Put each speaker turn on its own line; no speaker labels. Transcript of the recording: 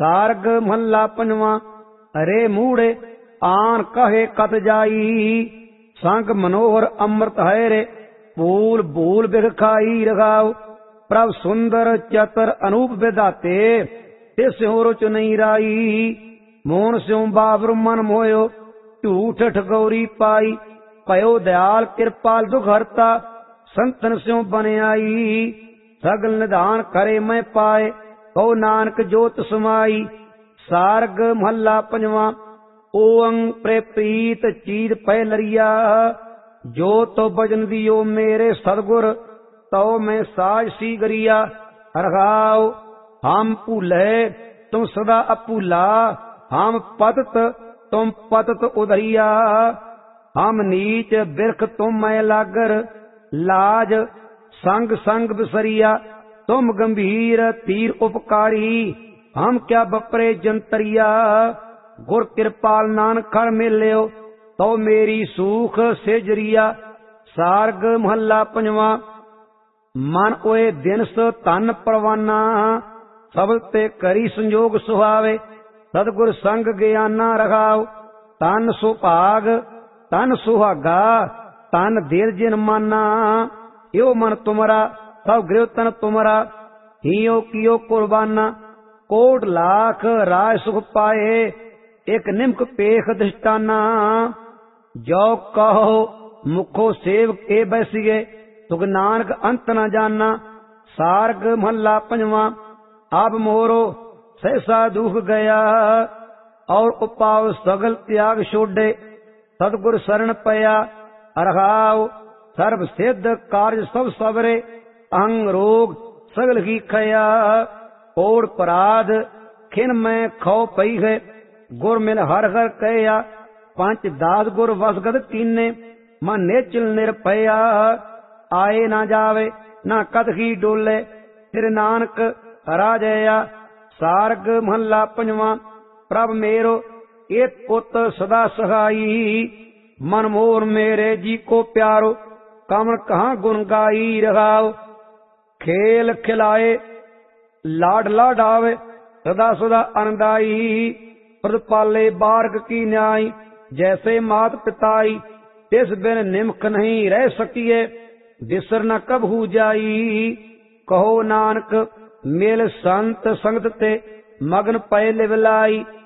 सार्ग महला पंजवा। अरे मूढ़े आन कहे कत जाई, संग मनोहर अमृत है रे, भूल भूल बिख खाई रखाओ। प्रभ सुंदर चतर अनूप विधाते, तिस्यों रुच नहीं राई। मोहन स्यों बाबर मन मोयो, झूठ ठगौरी पाई। पयो दयाल कृपाल दुख हरता, संतन स्यों बन आई। सगल निधान करे मैं पाए, कहो नानक जोत समाई। सार्ग महला पंजवा। ओंग प्रेप्रीत चीज पै लरिया, जो तो बजन दियो मेरे सदगुर, तो मैं साज सी गरिया। रखाओ हम भूले तुम सदा अपूला, हम पतत तुम पतत उधरिया। हम नीच बिरख तुम मैं लागर, लाज संग संग बिसरिया। तुम गंभीर तीर उपकारी, हम क्या बपरे जंतरिया। गुर कृपाल नानक खड़ मिल्यो, तो मेरी सूख सेजरिया। सार्ग महला पंजवा। मन ओए दिनस तन परवाना, सबद ते करी संजोग सुहावे। सतगुर संग ज्ञाना रखाओ, तन सुभाग तन सुहागा, तन धीर जिन माना। यो मन तुमरा सब गृह तन तुमरा, हियो कियो कुर्बाना। कोट लाख राज सुख पाए, एक निमक पेख दृष्टाना। जो कहो मुखो सेव के बैसिए, तुग नानक अंत न जाना। सार्ग महला पंजवा। अब मोरो सहसा दुख गया, और उपाव सगल त्याग छोड़े। सतगुर शरण पया रखाओ, सर्व सिद्ध कार्य सब सबरे। अंग रोग सगल ही खया, और पराध खिन में खो पई है। गुर मिल हर हर कहया, पंच दास गुर वसगत कीने। मन नेचल निरपया, आए ना जावे ना कदखी डोले। फिर नानक राजया। सार्ग महला पंजवा। प्रभ मेरो एक पुत सदा सहाई, मन मोर मेरे जी को प्यारो। कमल कहाँ गुण गाई रखाओ, खेल खिलाए लाड लाडावे। सदा सदा आनंदाई, प्रतिपाले बार्ग की न्याय। जैसे मात पिताई, तिस बिन निमख नहीं रह सकिए। बिसर न कब हो जाई, कहो नानक मेल संत संगत ते। मगन पै लिवलाई,